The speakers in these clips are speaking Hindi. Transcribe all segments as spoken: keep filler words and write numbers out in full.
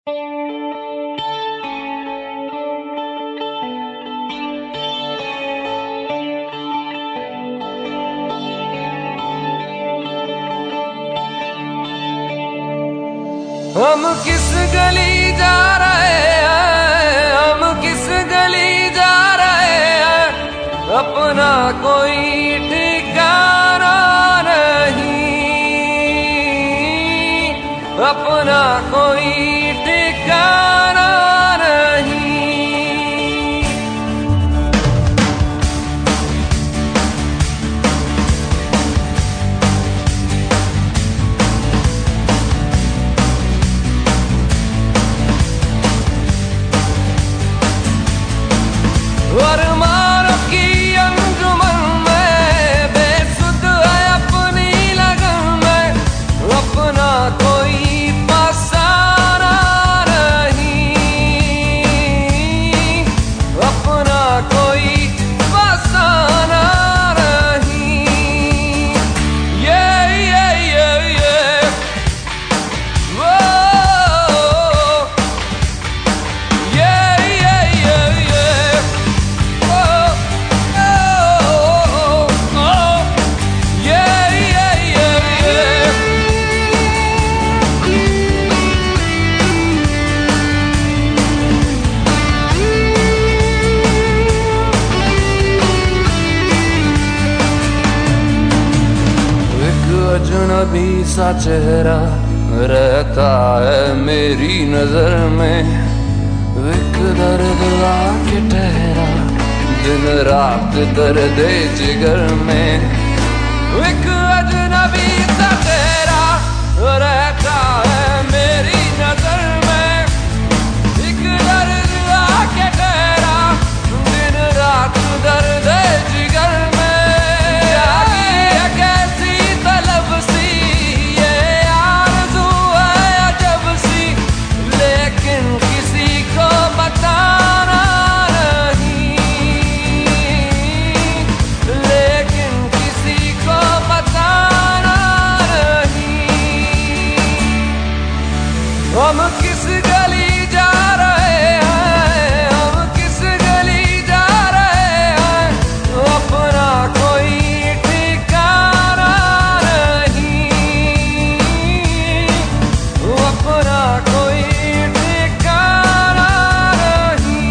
हम किस गली जा रहे हैं, हम किस गली जा रहे हैं, अपना कोई ठिकाना नहीं, अपना कोई ठिकाना नहीं। और मानव की अंजुमन में बेसुध है अपनी लगन में, अपना कोई फसाना नहीं, अपना कोई फसाना नहीं। ये ये ये ये वो ये ये ये ये अजनबी सा चेहरा रहता है मेरी नजर में, एक दर्द आके ठहरा दिन रात दर्द जिगर में। एक अजनबी सा चेहरा रहता है मेरी नजर में, एक दर्द आके ठहरा दिन रात दर्द जिगर में। हम किस गली जा रहे हैं, हम किस गली जा रहे हैं, अपना कोई ठिकाना नहीं, अपना कोई ठिकाना नहीं।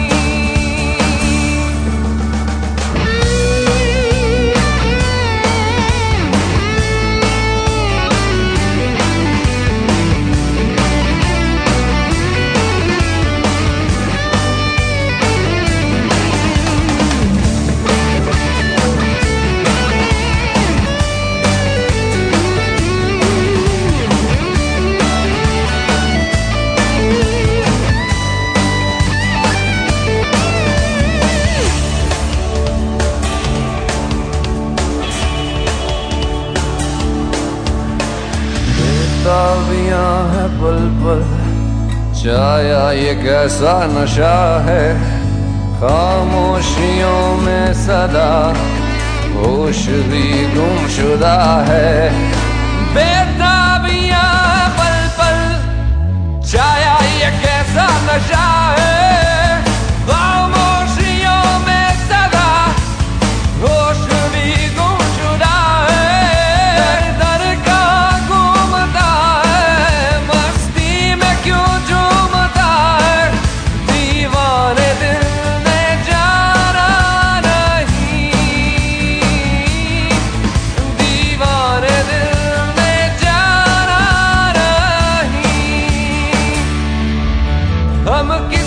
बेताबियां है पल पल छाया ये कैसा नशा है, खामोशियों में सदा होश भी गुमशुदा है। बेताबियां है पल पल छाया ये कैसा नशा है, खामोशियों में सदा होश भी गुमशुदा है। हम